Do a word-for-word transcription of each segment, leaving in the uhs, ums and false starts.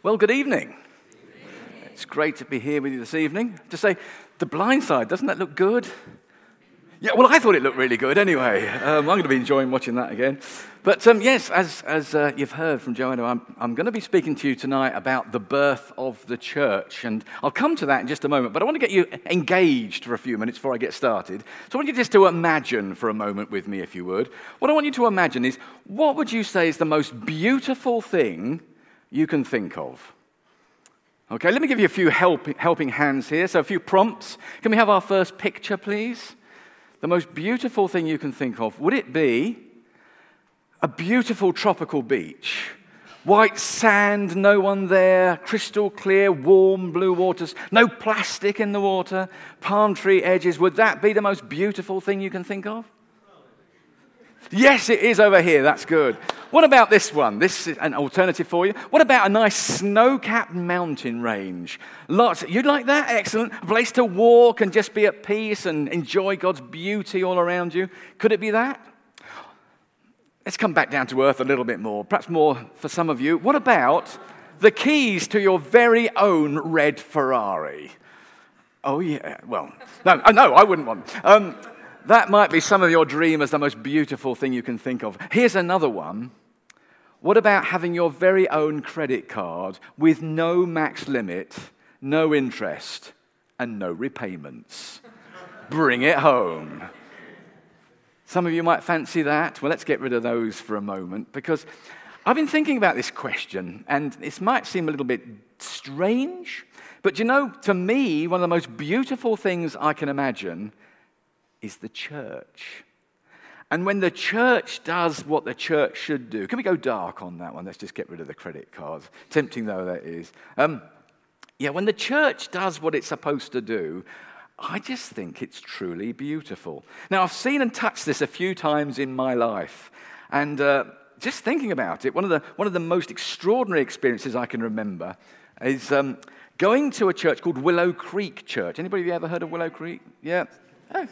Well, good evening. It's great to be here with you this evening. To say, The Blind Side, doesn't that look good? Yeah, well, I thought it looked really good anyway. Um, I'm going to be enjoying watching that again. But um, yes, as as uh, you've heard from Joanna, I'm, I'm going to be speaking to you tonight about the birth of the church. And I'll come to that in just a moment. But I want to get you engaged for a few minutes before I get started. So I want you just to imagine for a moment with me, if you would. What I want you to imagine is, what would you say is the most beautiful thing you can think of? Okay, let me give you a few help, helping hands here. So a few prompts. Can we have our first picture, please? The most beautiful thing you can think of, would it be a beautiful tropical beach? White sand, no one there, crystal clear, warm blue waters, no plastic in the water, palm tree edges. Would that be the most beautiful thing you can think of? Yes, it is over here. That's good. What about this one? This is an alternative for you. What about a nice snow-capped mountain range? Lots. You'd like that? Excellent. A place to walk and just be at peace and enjoy God's beauty all around you. Could it be that? Let's come back down to earth a little bit more. Perhaps more for some of you. What about the keys to your very own red Ferrari? Oh, yeah. Well, no, no, I wouldn't want them. Um, That might be some of your dream as the most beautiful thing you can think of. Here's another one. What about having your very own credit card with no max limit, no interest, and no repayments? Bring it home. Some of you might fancy that. Well, let's get rid of those for a moment, because I've been thinking about this question, and this might seem a little bit strange, but you know, to me, one of the most beautiful things I can imagine is the church. And when the church does what the church should do, can we go dark on that one? Let's just get rid of the credit cards. Tempting though that is. Um, yeah, when the church does what it's supposed to do, I just think it's truly beautiful. Now, I've seen and touched this a few times in my life. And uh, just thinking about it, one of the one of the most extraordinary experiences I can remember is um, going to a church called Willow Creek Church. Anybody ever heard of Willow Creek? Yeah? Oh.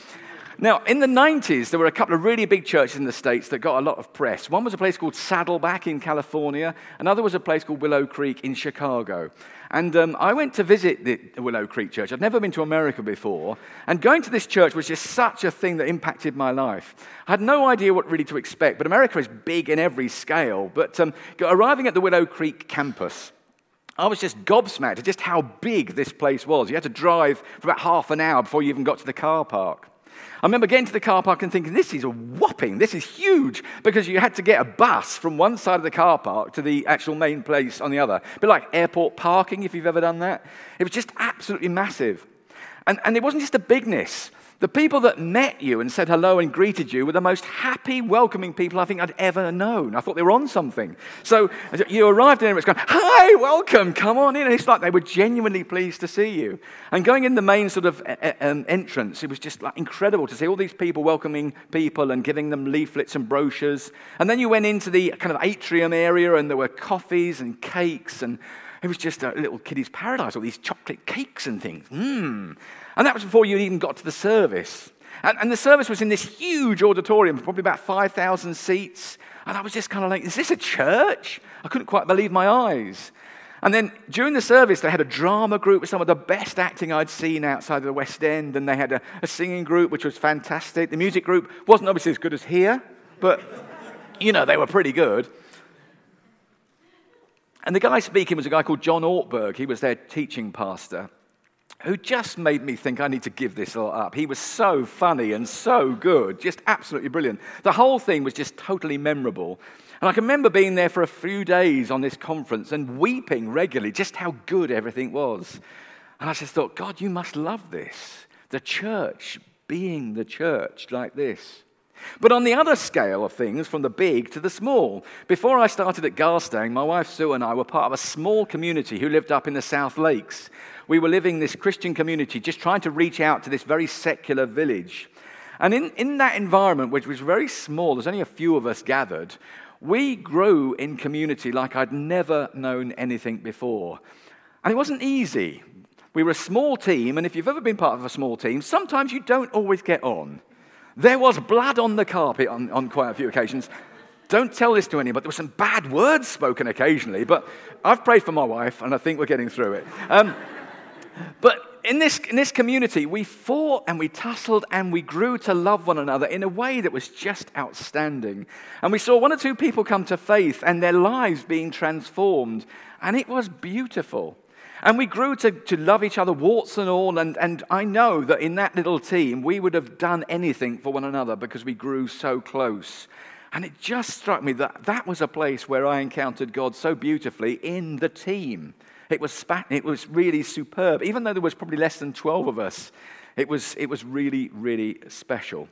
Now, in the nineties, there were a couple of really big churches in the States that got a lot of press. One was a place called Saddleback in California. Another was a place called Willow Creek in Chicago. And um, I went to visit the Willow Creek Church. I'd never been to America before. And going to this church was just such a thing that impacted my life. I had no idea what really to expect. But America is big in every scale. But um, arriving at the Willow Creek campus, I was just gobsmacked at just how big this place was. You had to drive for about half an hour before you even got to the car park. I remember getting to the car park and thinking, this is a whopping, this is huge, because you had to get a bus from one side of the car park to the actual main place on the other. A bit like airport parking, if you've ever done that. It was just absolutely massive. And, and it wasn't just a bigness. The people that met you and said hello and greeted you were the most happy, welcoming people I think I'd ever known. I thought they were on something. So you arrived in and it's going, hi, welcome, come on in. And it's like they were genuinely pleased to see you. And going in the main sort of um, entrance, it was just like incredible to see all these people welcoming people and giving them leaflets and brochures. And then you went into the kind of atrium area and there were coffees and cakes, and it was just a little kiddie's paradise, all these chocolate cakes and things. Mmm. And that was before you even got to the service. And, and the service was in this huge auditorium, probably about five thousand seats. And I was just kind of like, is this a church? I couldn't quite believe my eyes. And then during the service, they had a drama group with some of the best acting I'd seen outside of the West End. And they had a, a singing group, which was fantastic. The music group wasn't obviously as good as here, but, you know, they were pretty good. And the guy speaking was a guy called John Ortberg. He was their teaching pastor, who just made me think I need to give this all up. He was so funny and so good, just absolutely brilliant. The whole thing was just totally memorable. And I can remember being there for a few days on this conference and weeping regularly just how good everything was. And I just thought, God, you must love this. The church being the church like this. But on the other scale of things, from the big to the small, before I started at Garstang, my wife Sue and I were part of a small community who lived up in the South Lakes. We were living this Christian community, just trying to reach out to this very secular village. And in, in that environment, which was very small, there's only a few of us gathered, we grew in community like I'd never known anything before. And it wasn't easy. We were a small team, and if you've ever been part of a small team, sometimes you don't always get on. There was blood on the carpet on, on quite a few occasions. Don't tell this to anyone. There were some bad words spoken occasionally, but I've prayed for my wife, and I think we're getting through it. Um, but in this, in this community, we fought and we tussled and we grew to love one another in a way that was just outstanding. And we saw one or two people come to faith and their lives being transformed, and it was beautiful. And we grew to, to love each other, warts and all, and, and I know that in that little team, we would have done anything for one another because we grew so close. And it just struck me that that was a place where I encountered God so beautifully in the team. It was spa- it was really superb. Even though there was probably less than twelve of us, it was, it was really, really special.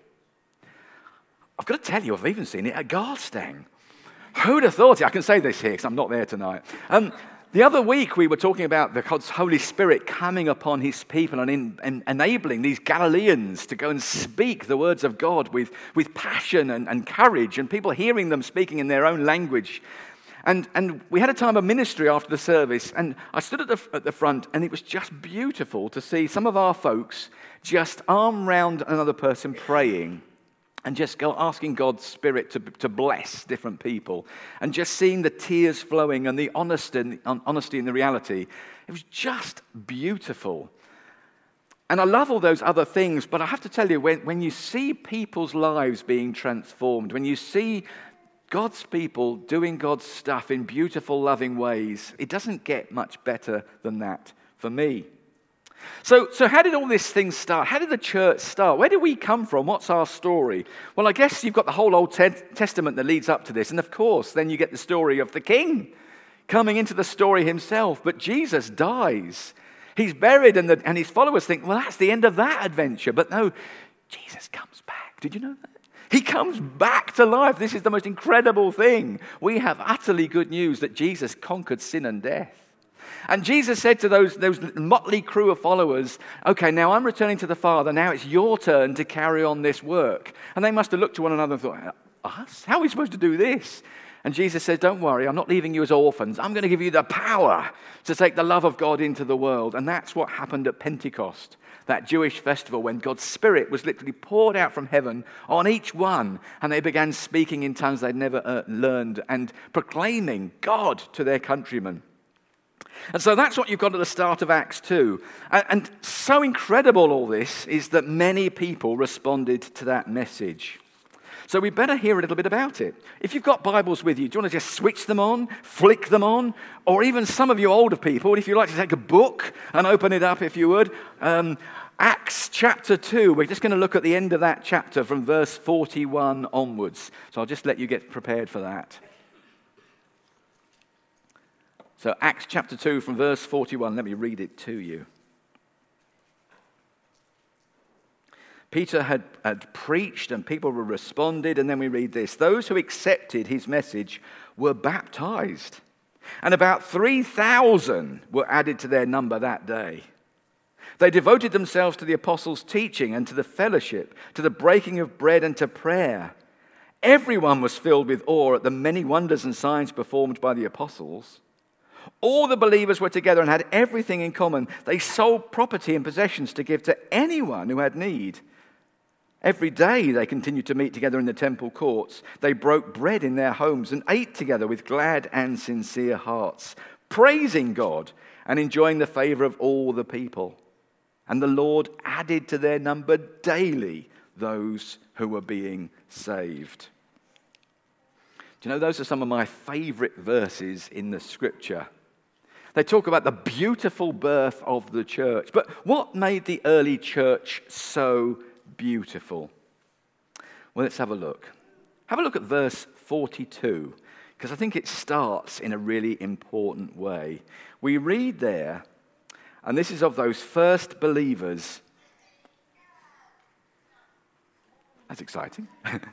I've got to tell you, I've even seen it at Garstang. Who'd have thought it? I can say this here because I'm not there tonight. Um, The other week, we were talking about the God's Holy Spirit coming upon his people and, in, and enabling these Galileans to go and speak the words of God with, with passion and, and courage, and people hearing them speaking in their own language. And, and we had a time of ministry after the service, and I stood at the, at the front, and it was just beautiful to see some of our folks just arm round another person praying, and just go asking God's Spirit to, to bless different people. And just seeing the tears flowing and the honesty, and honesty and the reality. It was just beautiful. And I love all those other things, but I have to tell you, when, when you see people's lives being transformed, when you see God's people doing God's stuff in beautiful, loving ways, it doesn't get much better than that for me. So, so how did all this thing start? How did the church start? Where did we come from? What's our story? Well, I guess you've got the whole Old Testament that leads up to this. And of course, then you get the story of the king coming into the story himself. But Jesus dies. He's buried, and, the, and his followers think, well, that's the end of that adventure. But no, Jesus comes back. Did you know that? He comes back to life. This is the most incredible thing. We have utterly good news that Jesus conquered sin and death. And Jesus said to those, those motley crew of followers, okay, now I'm returning to the Father. Now it's your turn to carry on this work. And they must have looked to one another and thought, us? How are we supposed to do this? And Jesus said, don't worry, I'm not leaving you as orphans. I'm going to give you the power to take the love of God into the world. And that's what happened at Pentecost, that Jewish festival when God's Spirit was literally poured out from heaven on each one. And they began speaking in tongues they'd never uh, learned and proclaiming God to their countrymen. And so that's what you've got at the start of Acts two. And, and so incredible all this is that many people responded to that message. So we better hear a little bit about it. If you've got Bibles with you, do you want to just switch them on, flick them on? Or even some of you older people, if you'd like to take a book and open it up if you would. Um, Acts chapter two, we're just going to look at the end of that chapter from verse forty-one onwards. So I'll just let you get prepared for that. So Acts chapter two from verse forty-one, let me read it to you. Peter had, had preached and people were responded, and then we read this. Those who accepted his message were baptized, and about three thousand were added to their number that day. They devoted themselves to the apostles' teaching and to the fellowship, to the breaking of bread and to prayer. Everyone was filled with awe at the many wonders and signs performed by the apostles. All the believers were together and had everything in common. They sold property and possessions to give to anyone who had need. Every day they continued to meet together in the temple courts. They broke bread in their homes and ate together with glad and sincere hearts, praising God and enjoying the favor of all the people. And the Lord added to their number daily those who were being saved. Do you know, those are some of my favorite verses in the scripture. They talk about the beautiful birth of the church. But what made the early church so beautiful? Well, let's have a look. Have a look at verse forty-two, because I think it starts in a really important way. We read there, and this is of those first believers. That's exciting.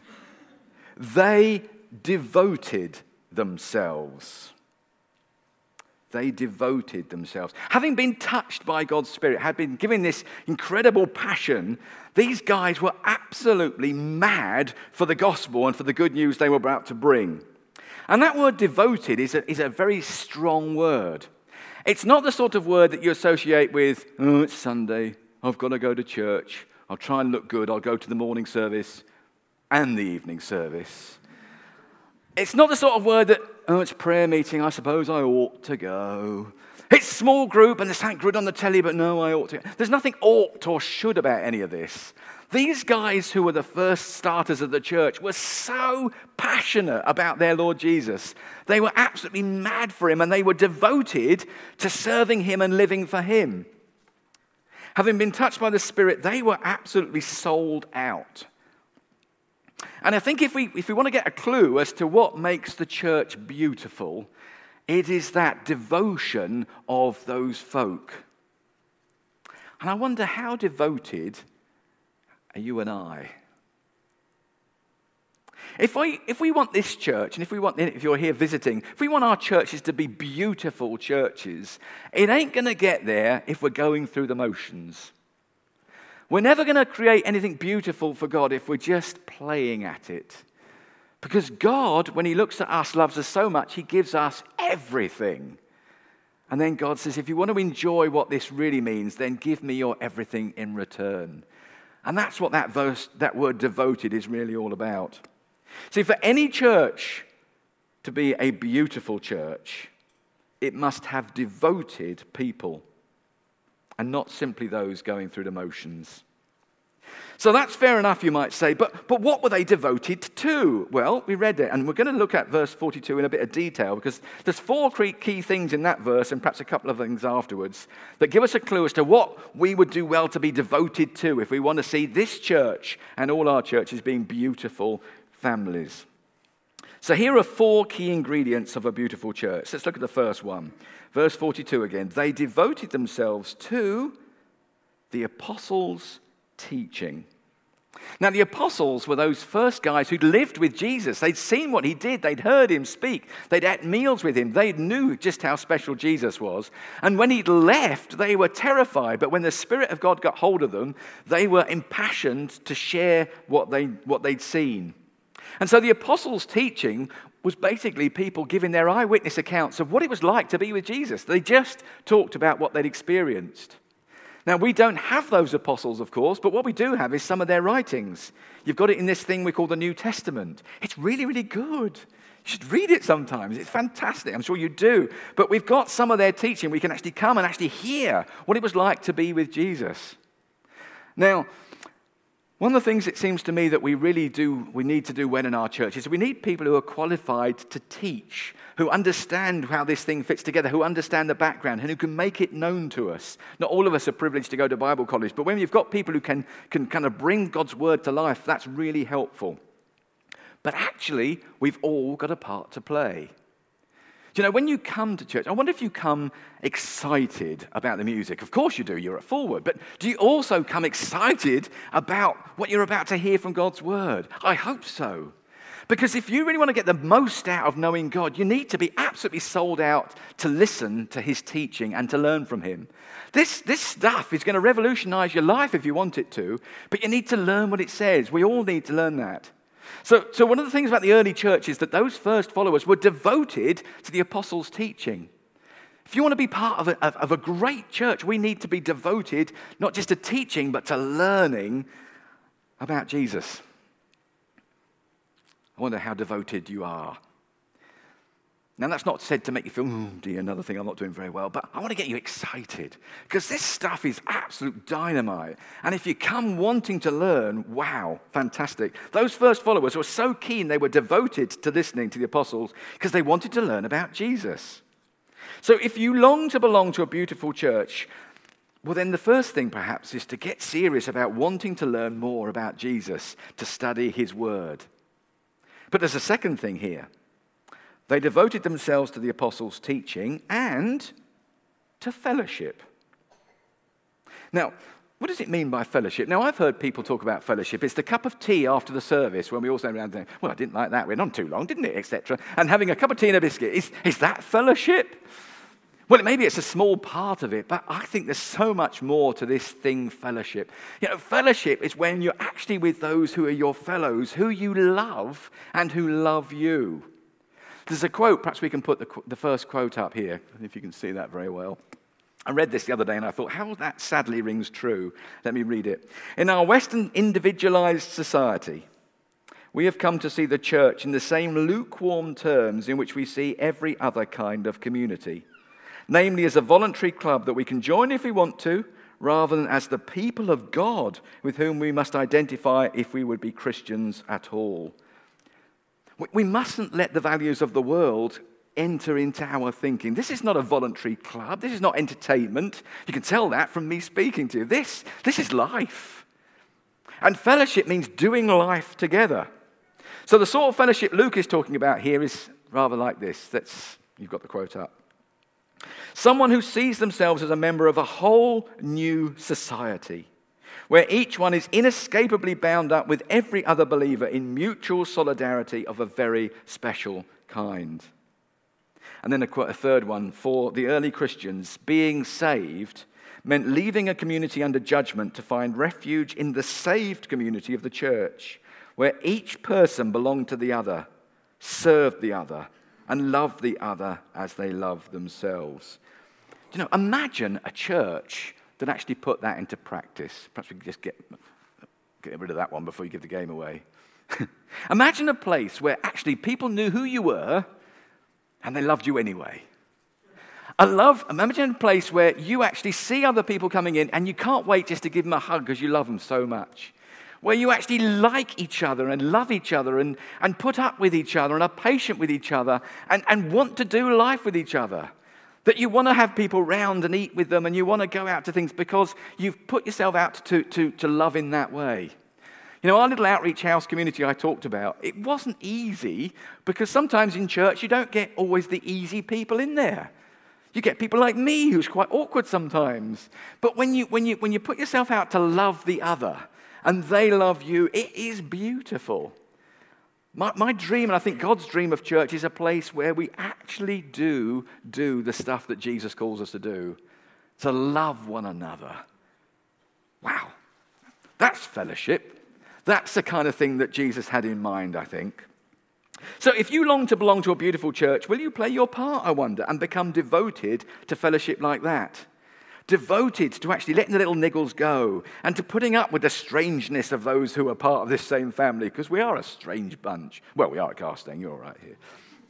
They devoted themselves. They devoted themselves. Having been touched by God's Spirit, had been given this incredible passion, these guys were absolutely mad for the gospel and for the good news they were about to bring. And that word devoted is a, is a very strong word. It's not the sort of word that you associate with, oh, it's Sunday, I've got to go to church, I'll try and look good, I'll go to the morning service and the evening service. It's not the sort of word that, oh, it's prayer meeting, I suppose I ought to go. It's small group and there's something good on the telly, but no, I ought to. There's nothing ought or should about any of this. These guys who were the first starters of the church were so passionate about their Lord Jesus. They were absolutely mad for him and they were devoted to serving him and living for him. Having been touched by the Spirit, they were absolutely sold out. And I think if we, if we want to get a clue as to what makes the church beautiful, it is that devotion of those folk. And I wonder, how devoted are you and I? If we, if we want this church, and if we want, if you're here visiting, if we want our churches to be beautiful churches, it ain't going to get there if we're going through the motions. We're never going to create anything beautiful for God if we're just playing at it. Because God, when he looks at us, loves us so much, he gives us everything. And then God says, if you want to enjoy what this really means, then give me your everything in return. And that's what that verse, that word devoted is really all about. See, for any church to be a beautiful church, it must have devoted people and not simply those going through the motions. So that's fair enough, you might say, but, but what were they devoted to? Well, we read it, and we're going to look at verse forty-two in a bit of detail, because there's four key things in that verse, and perhaps a couple of things afterwards, that give us a clue as to what we would do well to be devoted to if we want to see this church and all our churches being beautiful families. So here are four key ingredients of a beautiful church. Let's look at the first one. Verse forty-two again. They devoted themselves to the apostles' teaching. Now, the apostles were those first guys who'd lived with Jesus. They'd seen what he did. They'd heard him speak. They'd had meals with him. They knew just how special Jesus was. And when he'd left, they were terrified. But when the Spirit of God got hold of them, they were impassioned to share what, they, what they'd seen. And so the apostles' teaching was basically people giving their eyewitness accounts of what it was like to be with Jesus. They just talked about what they'd experienced. Now, we don't have those apostles, of course, but what we do have is some of their writings. You've got it in this thing we call the New Testament. It's really, really good. You should read it sometimes. It's fantastic. I'm sure you do. But we've got some of their teaching. We can actually come and actually hear what it was like to be with Jesus. Now, one of the things it seems to me that we really do, we need to do well in our church is we need people who are qualified to teach, who understand how this thing fits together, who understand the background, and who can make it known to us. Not all of us are privileged to go to Bible college, but when you've got people who can, can kind of bring God's word to life, that's really helpful. But actually, we've all got a part to play. Do you know, when you come to church, I wonder if you come excited about the music. Of course you do, you're at Forward. But do you also come excited about what you're about to hear from God's word? I hope so. Because if you really want to get the most out of knowing God, you need to be absolutely sold out to listen to his teaching and to learn from him. This, this stuff is going to revolutionize your life if you want it to, but you need to learn what it says. We all need to learn that. So, so one of the things about the early church is that those first followers were devoted to the apostles' teaching. If you want to be part of a, of, of a great church, we need to be devoted not just to teaching, but to learning about Jesus. I wonder how devoted you are. Now, that's not said to make you feel, oh dear, another thing I'm not doing very well, but I want to get you excited because this stuff is absolute dynamite. And if you come wanting to learn, wow, fantastic. Those first followers were so keen, they were devoted to listening to the apostles because they wanted to learn about Jesus. So if you long to belong to a beautiful church, well, then the first thing perhaps is to get serious about wanting to learn more about Jesus, to study his word. But there's a second thing here. They devoted themselves to the apostles' teaching and to fellowship. Now, what does it mean by fellowship? Now, I've heard people talk about fellowship. It's the cup of tea after the service when we all stand around and say, well, I didn't like that. Went on too long, didn't it, et cetera. And having a cup of tea and a biscuit. Is, is that fellowship? Well, maybe it's a small part of it, but I think there's so much more to this thing, fellowship. You know, fellowship is when you're actually with those who are your fellows, who you love and who love you. There's a quote, perhaps we can put the, the first quote up here, if you can see that very well. I read this the other day and I thought, how that sadly rings true. Let me read it. In our Western individualized society, We have come to see the church in the same lukewarm terms in which we see every other kind of community, namely as a voluntary club that we can join if we want to, rather than as the people of God with whom we must identify if we would be Christians at all. We mustn't let the values of the world enter into our thinking. This is not a voluntary club. This is not entertainment. You can tell that from me speaking to you. This, this is life. And fellowship means doing life together. So the sort of fellowship Luke is talking about here is rather like this. That's, you've got the quote up. Someone who sees themselves as a member of a whole new society, where each one is inescapably bound up with every other believer in mutual solidarity of a very special kind. And then a, a third one, for the early Christians, being saved meant leaving a community under judgment to find refuge in the saved community of the church, where each person belonged to the other, served the other, and loved the other as they loved themselves. You know, imagine a church that actually put that into practice. Perhaps we could just get, get rid of that one before you give the game away. Imagine a place where actually people knew who you were and they loved you anyway. I love, imagine a place where you actually see other people coming in and you can't wait just to give them a hug because you love them so much. Where you actually like each other and love each other and, and put up with each other and are patient with each other and, and want to do life with each other. That you want to have people round and eat with them and you want to go out to things because you've put yourself out to, to, to love in that way. You know, our little outreach house community I talked about, it wasn't easy because sometimes in church you don't get always the easy people in there. You get people like me who's quite awkward sometimes. But when you, when you, when you put yourself out to love the other, and they love you, it is beautiful. My, my dream, and I think God's dream of church, is a place where we actually do do the stuff that Jesus calls us to do, to love one another. Wow, that's fellowship. That's the kind of thing that Jesus had in mind, I think. So if you long to belong to a beautiful church, will you play your part, I wonder, and become devoted to fellowship like that? Devoted to actually letting the little niggles go and to putting up with the strangeness of those who are part of this same family, because we are a strange bunch. Well, we are at Garstang, you're all right here.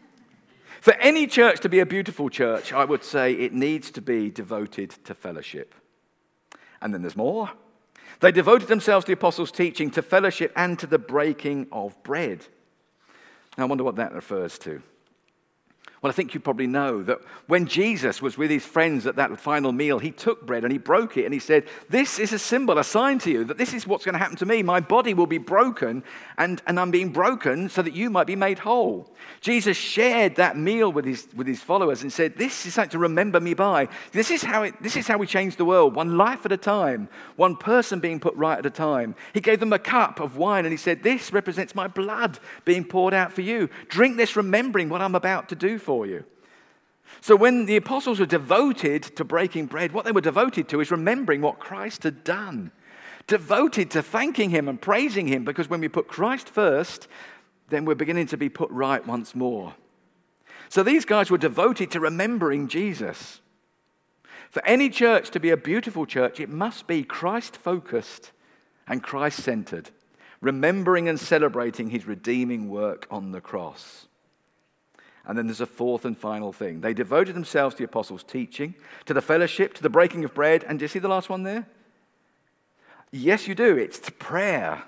For any church to be a beautiful church, I would say it needs to be devoted to fellowship. And then there's more. They devoted themselves to the apostles' teaching, to fellowship, and to the breaking of bread. Now, I wonder what that refers to. Well, I think you probably know that when Jesus was with his friends at that final meal, he took bread and he broke it and he said, this is a symbol, a sign to you that this is what's going to happen to me. My body will be broken and, and I'm being broken so that you might be made whole. Jesus shared that meal with his, with his followers and said, this is something to remember me by. This is how it, this is how we change the world, one life at a time, one person being put right at a time. He gave them a cup of wine and he said, this represents my blood being poured out for you. Drink this remembering what I'm about to do for for you. So when the apostles were devoted to breaking bread, what they were devoted to is remembering what Christ had done. Devoted to thanking him and praising him, because when we put Christ first, then we're beginning to be put right once more. So these guys were devoted to remembering Jesus. For any church to be a beautiful church, it must be Christ-focused and Christ-centered, remembering and celebrating his redeeming work on the cross. And then there's a fourth and final thing. They devoted themselves to the apostles' teaching, to the fellowship, to the breaking of bread. And do you see the last one there? Yes, you do. It's to prayer.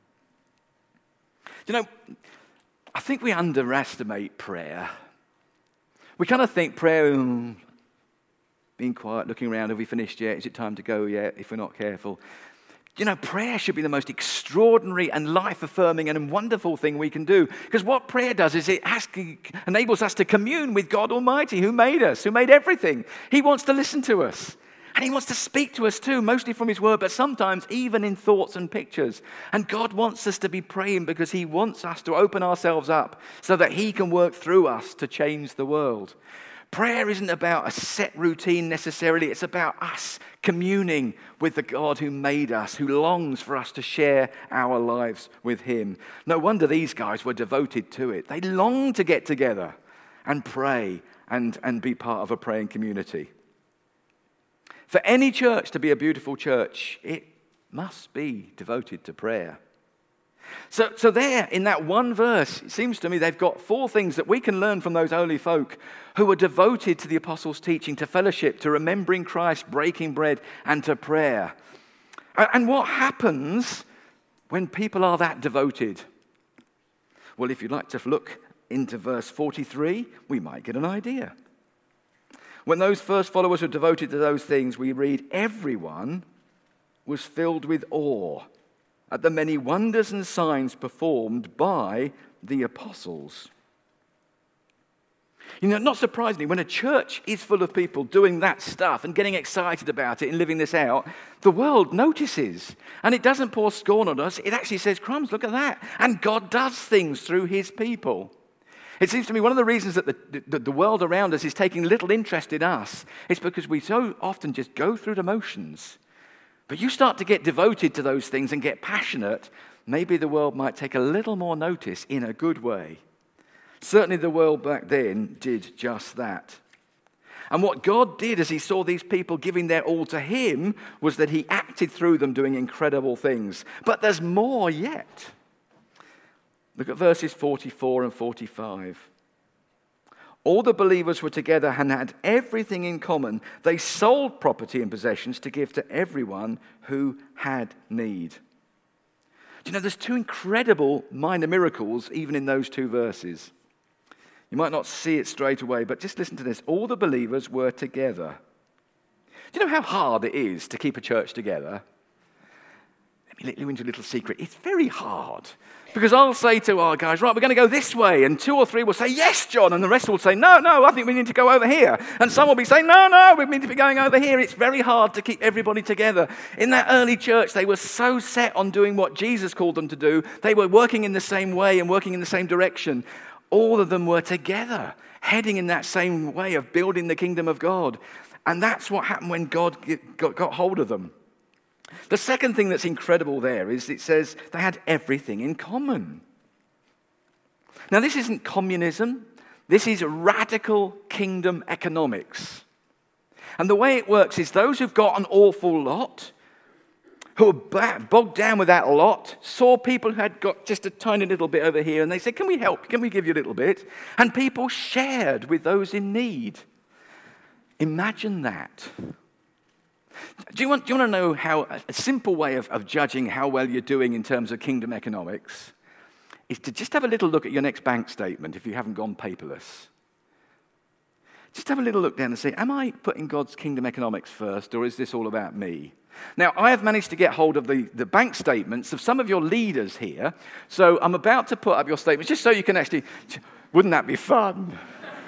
You know, I think we underestimate prayer. We kind of think prayer, um, being quiet, looking around, have we finished yet? Is it time to go yet? If we're not careful. You know, prayer should be the most extraordinary and life-affirming and wonderful thing we can do. Because what prayer does is it has, enables us to commune with God Almighty, who made us, who made everything. He wants to listen to us. And he wants to speak to us too, mostly from his word, but sometimes even in thoughts and pictures. And God wants us to be praying because he wants us to open ourselves up so that he can work through us to change the world. Prayer isn't about a set routine necessarily. It's about us communing with the God who made us, who longs for us to share our lives with him. No wonder these guys were devoted to it. They longed to get together and pray and, and be part of a praying community. For any church to be a beautiful church, it must be devoted to prayer. So, so there, in that one verse, it seems to me they've got four things that we can learn from those early folk who were devoted to the apostles' teaching, to fellowship, to remembering Christ, breaking bread, and to prayer. And what happens when people are that devoted? Well, if you'd like to look into verse forty-three, we might get an idea. When those first followers were devoted to those things, we read, everyone was filled with awe at the many wonders and signs performed by the apostles. You know, not surprisingly, when a church is full of people doing that stuff and getting excited about it and living this out, the world notices. And it doesn't pour scorn on us. It actually says, crumbs, look at that. And God does things through his people. It seems to me one of the reasons that the, the, the world around us is taking little interest in us is because we so often just go through the motions. But you start to get devoted to those things and get passionate, maybe the world might take a little more notice in a good way. Certainly the world back then did just that. And what God did as he saw these people giving their all to him was that he acted through them doing incredible things. But there's more yet. Look at verses forty-four and forty-five. All the believers were together and had everything in common. They sold property and possessions to give to everyone who had need. Do you know, there's two incredible minor miracles even in those two verses. You might not see it straight away, but just listen to this. All the believers were together. Do you know how hard it is to keep a church together? Let me let you into a little secret. It's very hard. Because I'll say to our guys, right, we're going to go this way. And two or three will say, yes, John. And the rest will say, no, no, I think we need to go over here. And some will be saying, no, no, we need to be going over here. It's very hard to keep everybody together. In that early church, they were so set on doing what Jesus called them to do. They were working in the same way and working in the same direction. All of them were together, heading in that same way of building the kingdom of God. And that's what happened when God got, got hold of them. The second thing that's incredible there is it says they had everything in common. Now, this isn't communism. This is radical kingdom economics. And the way it works is those who've got an awful lot, who are bogged down with that lot, saw people who had got just a tiny little bit over here, and they said, can we help? Can we give you a little bit? And people shared with those in need. Imagine that. Do you want, do you want to know how a simple way of, of judging how well you're doing in terms of kingdom economics is to just have a little look at your next bank statement if you haven't gone paperless. Just have a little look down and say, am I putting God's kingdom economics first, or is this all about me? Now, I have managed to get hold of the, the bank statements of some of your leaders here, so I'm about to put up your statements just so you can actually, wouldn't that be fun?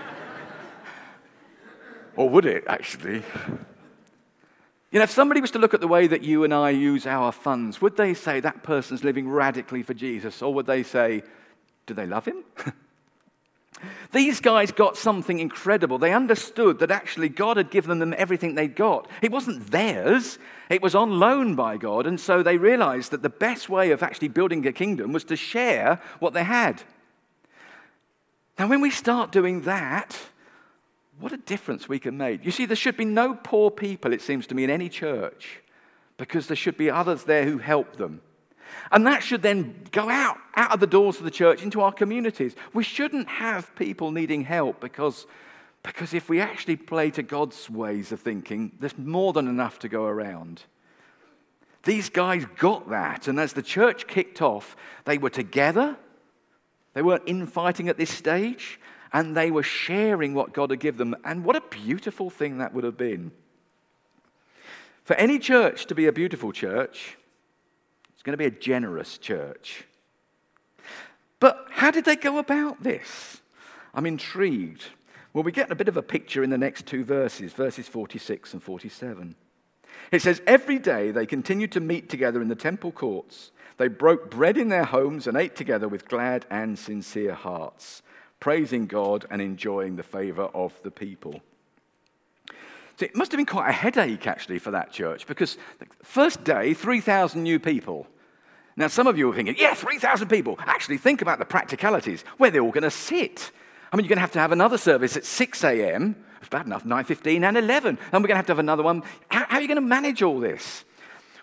Or would it, actually? You know, if somebody was to look at the way that you and I use our funds, would they say that person's living radically for Jesus? Or would they say, do they love him? These guys got something incredible. They understood that actually God had given them everything they'd got. It wasn't theirs. It was on loan by God. And so they realized that the best way of actually building a kingdom was to share what they had. Now, when we start doing that, what a difference we can make. You see, there should be no poor people, it seems to me, in any church, because there should be others there who help them. And that should then go out, out of the doors of the church into our communities. We shouldn't have people needing help because, because if we actually play to God's ways of thinking, there's more than enough to go around. These guys got that, and as the church kicked off, they were together. They weren't infighting at this stage. And they were sharing what God had given them. And what a beautiful thing that would have been. For any church to be a beautiful church, it's going to be a generous church. But how did they go about this? I'm intrigued. Well, we get a bit of a picture in the next two verses, verses forty-six and forty-seven. It says, every day they continued to meet together in the temple courts. They broke bread in their homes and ate together with glad and sincere hearts, praising God and enjoying the favor of the people. So it must have been quite a headache, actually, for that church, because the first day, three thousand new people. Now, some of you are thinking, yeah, three thousand people. Actually, think about the practicalities. Where they're all going to sit. I mean, you're going to have to have another service at six a.m. It's bad enough, nine fifteen and eleven. And we're going to have to have another one. How, how are you going to manage all this?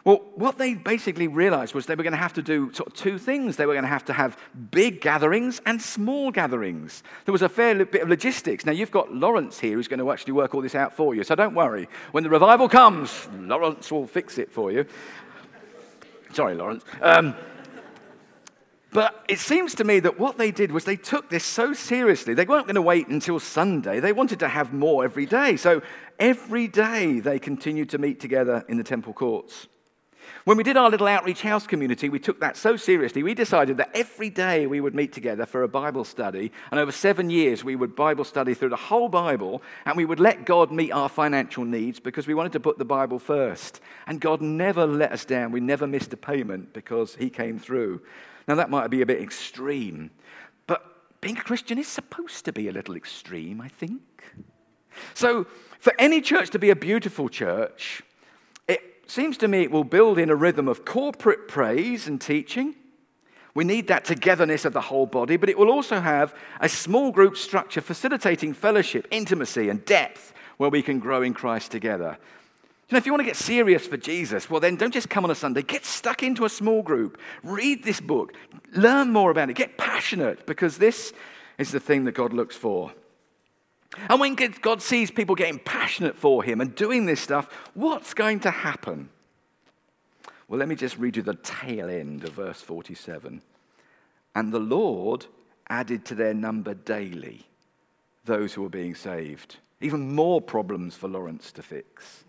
Well, what they basically realized was they were going to have to do sort of two things. They were going to have to have big gatherings and small gatherings. There was a fair bit of logistics. Now, you've got Lawrence here who's going to actually work all this out for you, so don't worry. When the revival comes, Lawrence will fix it for you. Sorry, Lawrence. Um, but it seems to me that what they did was they took this so seriously. They weren't going to wait until Sunday. They wanted to have more every day. So every day they continued to meet together in the temple courts. When we did our little outreach house community, we took that so seriously, we decided that every day we would meet together for a Bible study, and over seven years we would Bible study through the whole Bible, and we would let God meet our financial needs because we wanted to put the Bible first. And God never let us down. We never missed a payment because he came through. Now that might be a bit extreme, but being a Christian is supposed to be a little extreme, I think. So for any church to be a beautiful church, seems to me it will build in a rhythm of corporate praise and teaching. We need that togetherness of the whole body, but it will also have a small group structure facilitating fellowship, intimacy, and depth where we can grow in Christ together. You know, if you want to get serious for Jesus, well then don't just come on a Sunday. Get stuck into a small group. Read this book. Learn more about it. Get passionate, because this is the thing that God looks for. And when God sees people getting passionate for him and doing this stuff, what's going to happen? Well, let me just read you the tail end of verse forty-seven. And the Lord added to their number daily those who were being saved. Even more problems for Lawrence to fix.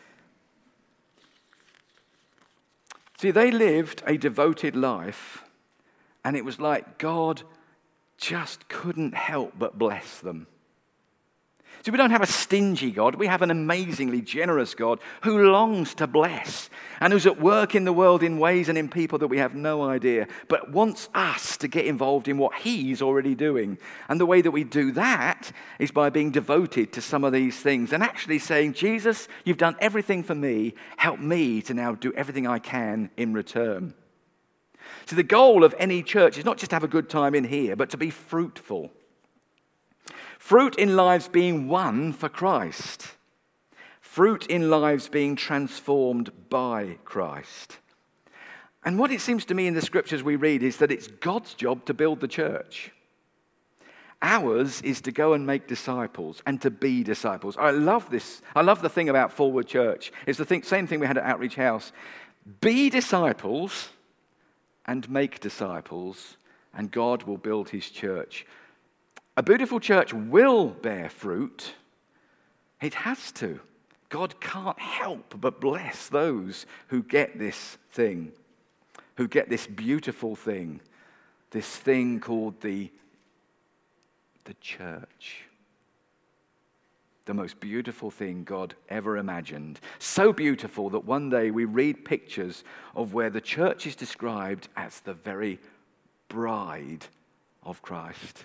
See, they lived a devoted life, and it was like God just couldn't help but bless them. So we don't have a stingy God. We have an amazingly generous God who longs to bless and who's at work in the world in ways and in people that we have no idea, but wants us to get involved in what he's already doing. And the way that we do that is by being devoted to some of these things and actually saying, Jesus, you've done everything for me. Help me to now do everything I can in return. So the goal of any church is not just to have a good time in here, but to be fruitful. Fruit in lives being won for Christ. Fruit in lives being transformed by Christ. And what it seems to me in the scriptures we read is that it's God's job to build the church. Ours is to go and make disciples and to be disciples. I love this. I love the thing about Forward Church. It's the thing, same thing we had at Outreach House. Be disciples and make disciples, and God will build his church. A beautiful church will bear fruit. It has to. God can't help but bless those who get this thing, who get this beautiful thing, this thing called the, the church. The most beautiful thing God ever imagined. So beautiful that one day we read pictures of where the church is described as the very bride of Christ.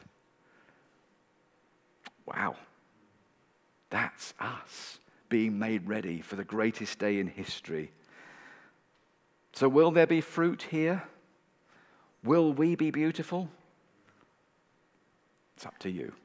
Wow, that's us being made ready for the greatest day in history. So will there be fruit here? Will we be beautiful? It's up to you.